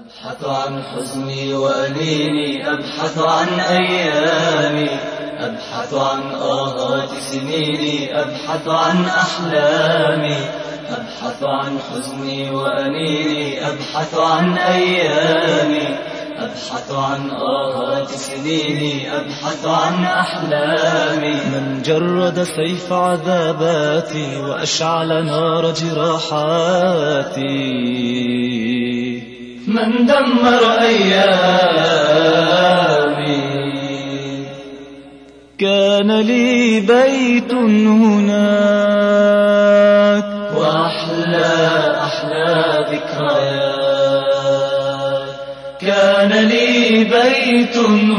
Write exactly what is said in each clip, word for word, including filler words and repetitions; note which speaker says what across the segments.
Speaker 1: أبحث عن حزني وأنيني، أبحث عن أيامي، أبحث عن آهات سنيني، أبحث عن أحلامي، أبحث عن حزني وأنيني، أبحث عن أيامي، أبحث عن آهات سنيني، أبحث عن أحلامي.
Speaker 2: من جرد سيف عذاباتي وأشعل نار جراحاتي،
Speaker 1: من دمر أيامي.
Speaker 2: كان لي بيت هناك
Speaker 1: وأحلى أحلى ذكريات، كان لي بيت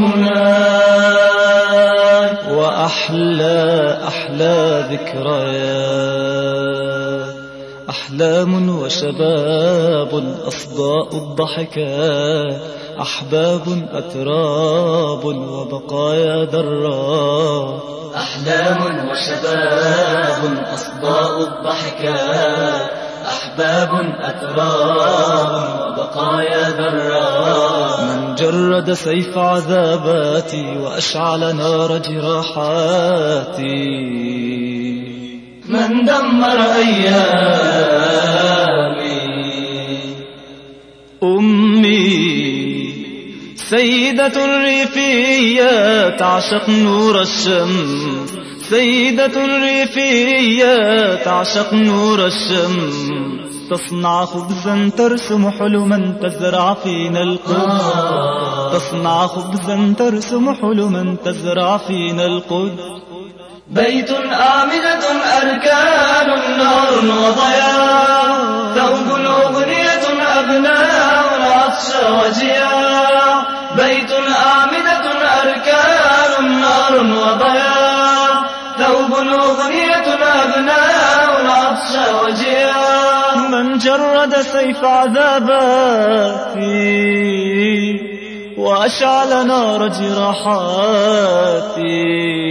Speaker 1: هناك
Speaker 2: وأحلى أحلى ذكريات. أحلام وشباب أصداء الضحكات، أحباب أتراب وبقايا ذرات.
Speaker 1: أحلام وشباب أصداء الضحكات، أحباب أتراب وبقايا ذرات.
Speaker 2: من جرد سيف عذاباتي وأشعل نار جراحاتي،
Speaker 1: من دمر أيامي.
Speaker 2: أمي سيدة الريفية تعشق نور الشمس، سيدة الريفية تعشق نور الشمس. تصنع خبزا ترسم حلما تزرع فينا القدس، تصنع خبزا ترسم حلما تزرع فينا القدس.
Speaker 1: بيت أعمدة أركان نار وضياء، ثوب أغنية أبناء العطش وجياع. بيت أعمدة أركان نار وضياء، ثوب أغنية أبناء العطش وجياع.
Speaker 2: من جرد سيف عذاباتي وأشعل نار جراحاتي،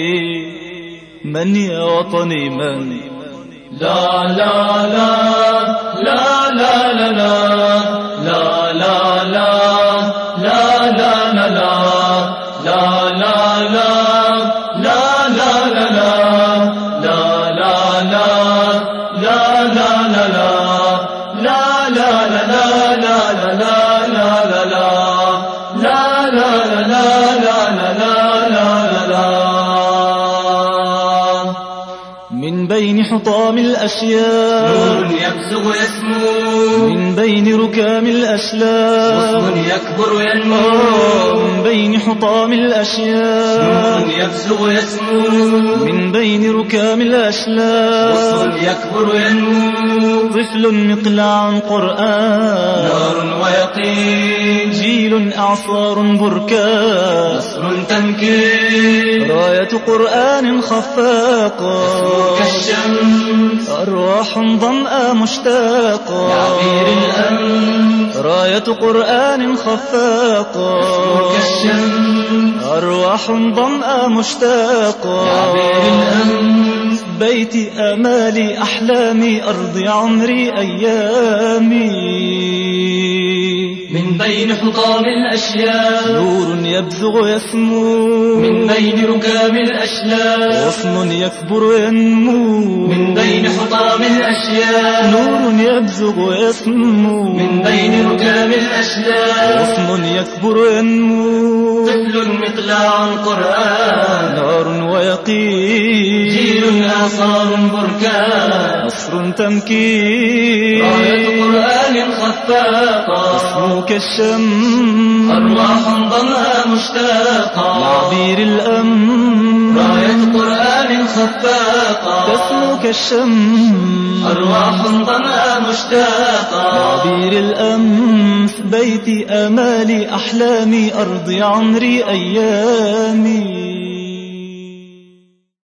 Speaker 2: من يا وطني من؟
Speaker 1: لا لا لا لا لا لا لا لا لا لا لا لا لا لا لا لا لا لا لا
Speaker 2: من بين حطام الأشياء
Speaker 1: نور يبزغ يسمو،
Speaker 2: من بين ركام الأشلاء
Speaker 1: غصن يكبر ينمو،
Speaker 2: من بين حطام الأشياء
Speaker 1: نور يبزغ يسمو،
Speaker 2: من بين ركام الأشلاء
Speaker 1: غصن يكبر ينمو.
Speaker 2: طفل مقلاع قرآن
Speaker 1: نار ويقين،
Speaker 2: جيل أعصار بركان،
Speaker 1: نصر تمكين،
Speaker 2: راية قرآن خفاقة
Speaker 1: كالشمس،
Speaker 2: أرواح ضمأ مشتاقة
Speaker 1: يعبير الأمس.
Speaker 2: راية قرآن خفاقة
Speaker 1: كالشمس،
Speaker 2: أرواح ضمأ مشتاقة
Speaker 1: يعبير الأمس.
Speaker 2: بيتي آمالي أحلامي أرضي عمري أيامي.
Speaker 1: من بين حطام الأشياء
Speaker 2: نور يبزغ يسمو،
Speaker 1: من بين ركام الأشلاء
Speaker 2: غصن يكبر ينمو،
Speaker 1: من بين حطام الأشياء
Speaker 2: نور يبزغ يسمو،
Speaker 1: من بين ركام الأشلاء
Speaker 2: غصن يكبر ينمو.
Speaker 1: طفل مقلاع قرآن،
Speaker 2: نار ويقين،
Speaker 1: جيل أعصار بركان،
Speaker 2: نصر تمكين،
Speaker 1: راية قرآن خفاقة
Speaker 2: اسمك الشمس،
Speaker 1: أرواح ضمها مشتاقة
Speaker 2: يعبير الأمن.
Speaker 1: راية قرآن خفاقة
Speaker 2: اسمك الشمس،
Speaker 1: أرواح ضمها مشتاقة
Speaker 2: يعبير الأمس. بيتي آمالي أحلامي أرضي عمري أيامي.